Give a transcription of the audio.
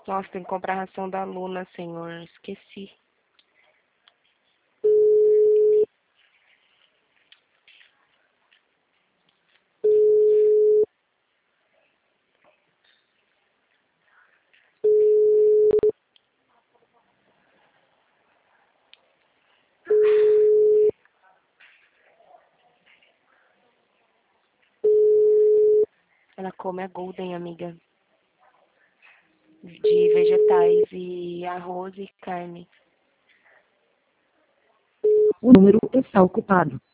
Nossa, tem que comprar a ração da Luna, senhor. Esqueci. Ela come a Golden, amiga. De vegetais e arroz e carne. O número está ocupado.